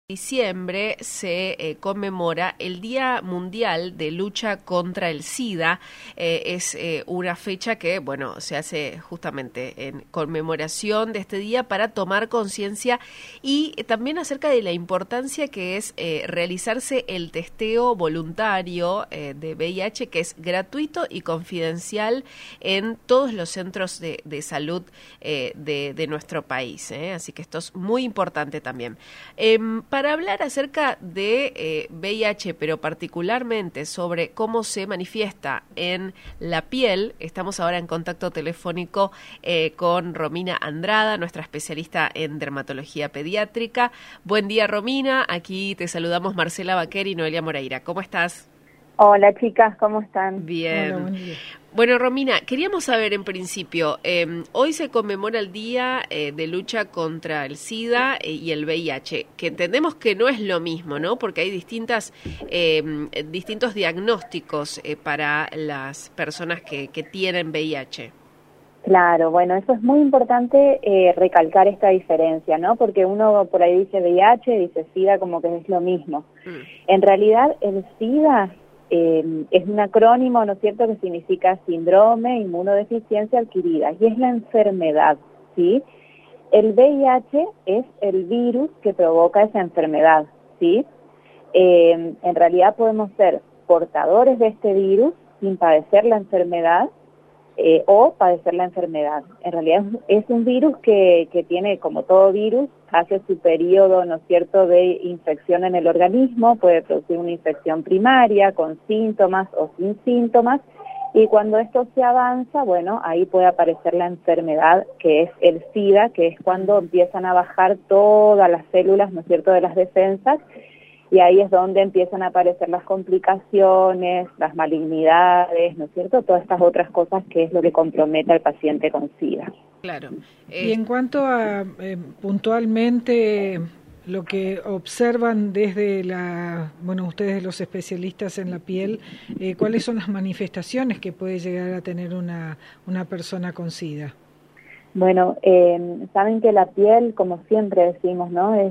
Diciembre se conmemora el Día Mundial de Lucha contra el SIDA. Es una fecha que, bueno, se hace justamente en conmemoración de este día para tomar conciencia y también acerca de la importancia que es realizarse el testeo voluntario de VIH, que es gratuito y confidencial en todos los centros de salud de nuestro país. Así que esto es muy importante también. Para hablar acerca de VIH, pero particularmente sobre cómo se manifiesta en la piel, estamos ahora en contacto telefónico con Romina Andrada, nuestra especialista en dermatología pediátrica. Buen día, Romina. Aquí te saludamos Marcela Baquer y Noelia Moreira. ¿Cómo estás? Hola, chicas, ¿cómo están? Bien. Hola, buen día. Bueno, Romina, queríamos saber en principio, hoy se conmemora el Día de Lucha contra el SIDA y el VIH, que entendemos que no es lo mismo, ¿no? Porque hay distintos diagnósticos para las personas que tienen VIH. Claro, bueno, eso es muy importante recalcar esta diferencia, ¿no? Porque uno por ahí dice VIH, dice SIDA como que es lo mismo. En realidad, el SIDA es un acrónimo, ¿no es cierto?, que significa síndrome inmunodeficiencia adquirida, y es la enfermedad, ¿sí? El VIH es el virus que provoca esa enfermedad, ¿sí? En realidad podemos ser portadores de este virus sin padecer la enfermedad, o padecer la enfermedad. En realidad es un virus que tiene, como todo virus, hace su periodo, ¿no es cierto?, de infección en el organismo, puede producir una infección primaria con síntomas o sin síntomas, y cuando esto se avanza, bueno, ahí puede aparecer la enfermedad, que es el SIDA, que es cuando empiezan a bajar todas las células, ¿no es cierto?, de las defensas, y ahí es donde empiezan a aparecer las complicaciones, las malignidades, ¿no es cierto? Todas estas otras cosas que es lo que compromete al paciente con SIDA. Claro. Y en cuanto a puntualmente lo que observan desde ustedes los especialistas en la piel, ¿cuáles son las manifestaciones que puede llegar a tener una persona con SIDA? Bueno, saben que la piel, como siempre decimos, ¿no?, es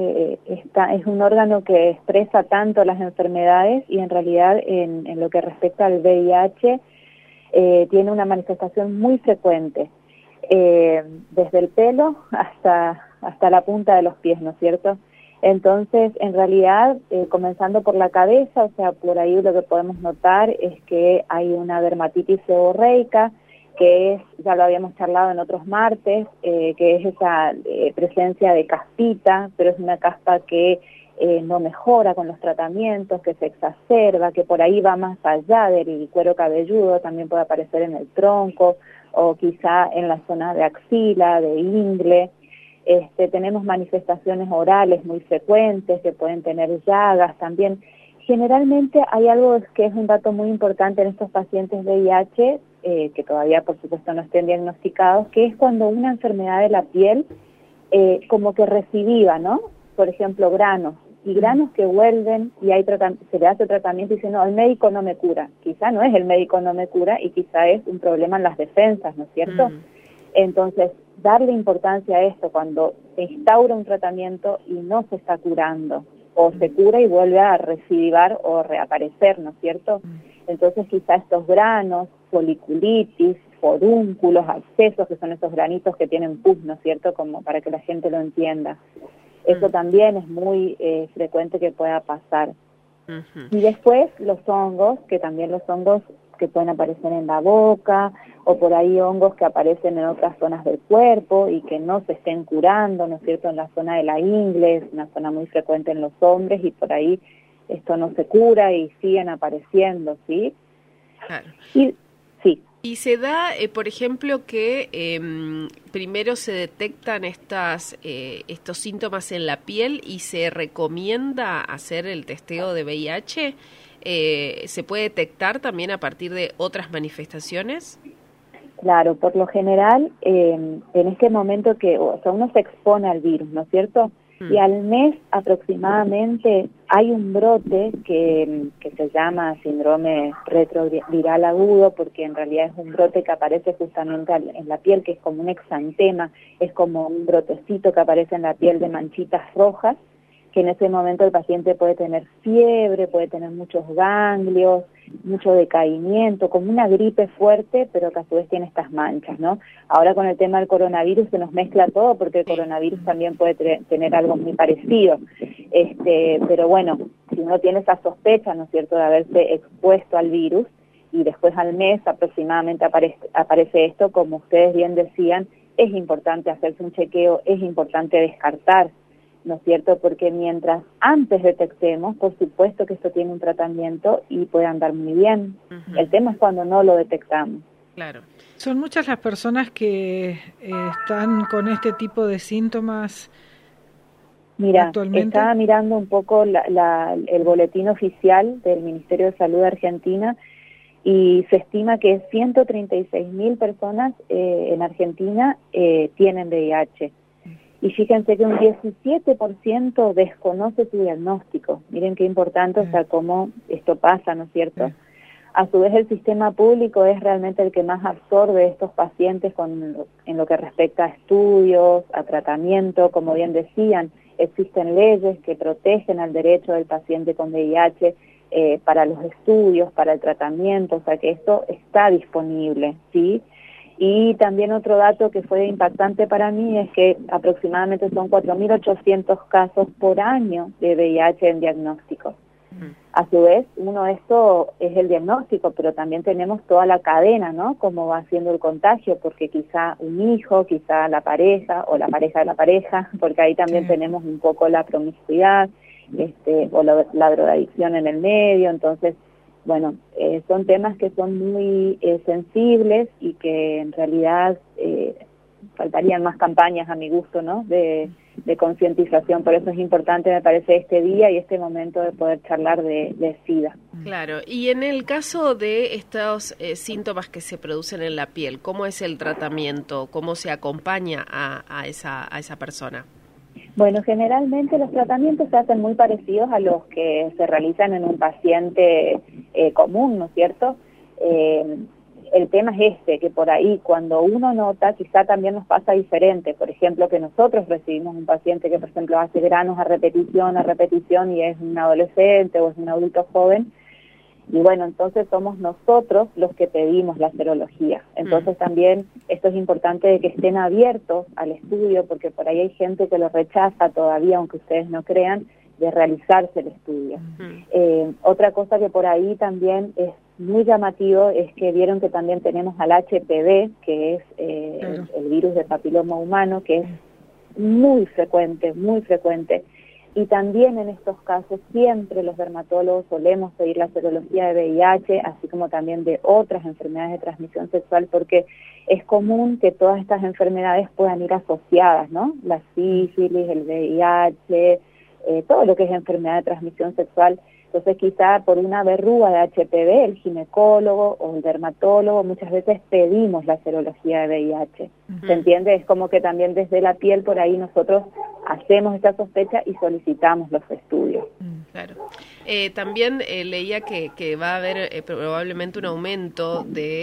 un órgano que expresa tanto las enfermedades, y en realidad en lo que respecta al VIH tiene una manifestación muy frecuente, desde el pelo hasta la punta de los pies, ¿no es cierto? Entonces, en realidad, comenzando por la cabeza, o sea, por ahí lo que podemos notar es que hay una dermatitis seborreica, que es, ya lo habíamos charlado en otros martes, que es esa presencia de caspita, pero es una caspa que no mejora con los tratamientos, que se exacerba, que por ahí va más allá del cuero cabelludo, también puede aparecer en el tronco, o quizá en la zona de axila, de ingle. Tenemos manifestaciones orales muy frecuentes, que pueden tener llagas también. Generalmente hay algo que es un dato muy importante en estos pacientes VIH, que todavía por supuesto no estén diagnosticados, que es cuando una enfermedad de la piel como que recidiva, ¿no? Por ejemplo, granos, y granos que vuelven y se le hace tratamiento y dice, no, el médico no me cura. Quizá no es el médico no me cura, y quizá es un problema en las defensas, ¿no es cierto? Entonces, darle importancia a esto cuando se instaura un tratamiento y no se está curando, o se cura y vuelve a recidivar o reaparecer, ¿no es cierto? Entonces quizá estos granos, foliculitis, forúnculos, abscesos, que son esos granitos que tienen pus, ¿no es cierto?, como para que la gente lo entienda. Eso también es muy frecuente que pueda pasar. Y después los hongos, que también los hongos que pueden aparecer en la boca, o por ahí hongos que aparecen en otras zonas del cuerpo y que no se estén curando, ¿no es cierto?, en la zona de la ingle, es una zona muy frecuente en los hombres, y por ahí esto no se cura y siguen apareciendo, ¿sí? Claro. Sí. Y se da, por ejemplo, que primero se detectan estos síntomas en la piel y se recomienda hacer el testeo de VIH. ¿Se puede detectar también a partir de otras manifestaciones? Claro, por lo general, en este momento uno se expone al virus, ¿no es cierto? Y al mes aproximadamente hay un brote que se llama síndrome retroviral agudo, porque en realidad es un brote que aparece justamente en la piel, que es como un exantema, es como un brotecito que aparece en la piel de manchitas rojas, que en ese momento el paciente puede tener fiebre, puede tener muchos ganglios, mucho decaimiento, como una gripe fuerte, pero que a su vez tiene estas manchas, ¿no? Ahora con el tema del coronavirus se nos mezcla todo, porque el coronavirus también puede tener algo muy parecido. Pero bueno, si uno tiene esa sospecha, ¿no es cierto?, de haberse expuesto al virus, y después al mes aproximadamente aparece esto, como ustedes bien decían, es importante hacerse un chequeo, es importante descartar, ¿no es cierto?, porque mientras antes detectemos, por supuesto que esto tiene un tratamiento y puede andar muy bien. El tema es cuando no lo detectamos. Claro. ¿Son muchas las personas que están con este tipo de síntomas? Mira, estaba mirando un poco el boletín oficial del Ministerio de Salud de Argentina, y se estima que 136.000 personas en Argentina tienen VIH. Y fíjense que un 17% desconoce su diagnóstico. Miren qué importante, o sea, cómo esto pasa, ¿no es cierto? A su vez, el sistema público es realmente el que más absorbe estos pacientes en lo que respecta a estudios, a tratamiento. Como bien decían, existen leyes que protegen al derecho del paciente con VIH para los estudios, para el tratamiento, o sea que esto está disponible, ¿sí? Y también otro dato que fue impactante para mí es que aproximadamente son 4.800 casos por año de VIH en diagnóstico. A su vez, esto es el diagnóstico, pero también tenemos toda la cadena, ¿no? Cómo va haciendo el contagio, porque quizá un hijo, quizá la pareja, o la pareja de la pareja, porque ahí también tenemos un poco la promiscuidad, o la drogadicción en el medio. Entonces, bueno, son temas que son muy sensibles y que en realidad faltarían más campañas a mi gusto, ¿no?, de concientización. Por eso es importante, me parece, este día y este momento de poder charlar de SIDA. Claro, y en el caso de estos síntomas que se producen en la piel, ¿cómo es el tratamiento? ¿Cómo se acompaña a esa persona? Bueno, generalmente los tratamientos se hacen muy parecidos a los que se realizan en un paciente común, ¿no es cierto? El tema es que por ahí cuando uno nota, quizá también nos pasa diferente. Por ejemplo, que nosotros recibimos un paciente que, por ejemplo, hace granos a repetición y es un adolescente o es un adulto joven. Y bueno, entonces somos nosotros los que pedimos la serología. Entonces también esto es importante de que estén abiertos al estudio, porque por ahí hay gente que lo rechaza todavía, aunque ustedes no crean, de realizarse el estudio. Otra cosa que por ahí también es muy llamativo es que vieron que también tenemos al HPV, que es el virus del papiloma humano, que es muy frecuente, muy frecuente. Y también en estos casos siempre los dermatólogos solemos pedir la serología de VIH, así como también de otras enfermedades de transmisión sexual, porque es común que todas estas enfermedades puedan ir asociadas, ¿no? La sífilis, el VIH, todo lo que es enfermedad de transmisión sexual. Entonces quizá por una verruga de HPV, el ginecólogo o el dermatólogo muchas veces pedimos la serología de VIH. ¿Se entiende? Es como que también desde la piel por ahí nosotros hacemos esta sospecha y solicitamos los estudios. Claro. También leía que va a haber probablemente un aumento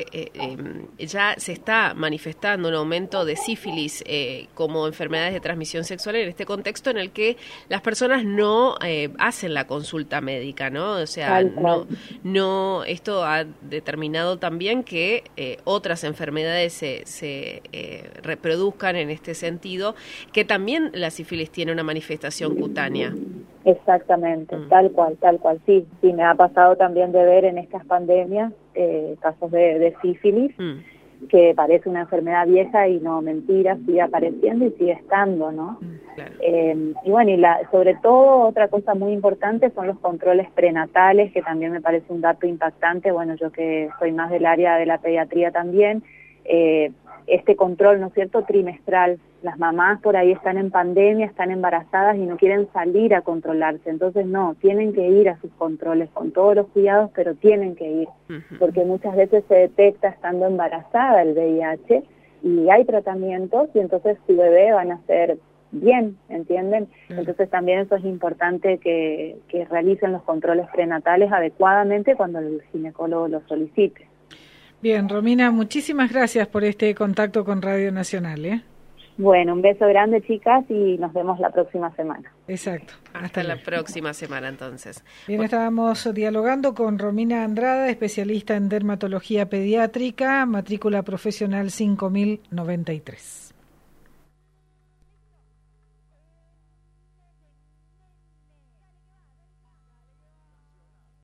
ya se está manifestando un aumento de sífilis como enfermedades de transmisión sexual en este contexto en el que las personas no hacen la consulta médica, ¿no? O sea, no esto ha determinado también que otras enfermedades se reproduzcan en este sentido, que también la sífilis tiene una manifestación cutánea. Exactamente, tal cual, sí, me ha pasado también de ver en estas pandemias casos de sífilis, que parece una enfermedad vieja y no, mentira, sigue apareciendo y sigue estando, ¿no? Claro. Y bueno, sobre todo otra cosa muy importante son los controles prenatales, que también me parece un dato impactante. Bueno, yo que soy más del área de la pediatría también, este control, ¿no es cierto?, trimestral. Las mamás por ahí están en pandemia, están embarazadas y no quieren salir a controlarse, entonces no, tienen que ir a sus controles con todos los cuidados, pero tienen que ir, porque muchas veces se detecta estando embarazada el VIH y hay tratamientos y entonces su bebé va a nacer bien, ¿entienden? Entonces también eso es importante que realicen los controles prenatales adecuadamente cuando el ginecólogo lo solicite. Bien, Romina, muchísimas gracias por este contacto con Radio Nacional, Bueno, un beso grande, chicas, y nos vemos la próxima semana. Exacto. Hasta la próxima semana, entonces. Bien, estábamos dialogando con Romina Andrada, especialista en dermatología pediátrica, matrícula profesional 5093.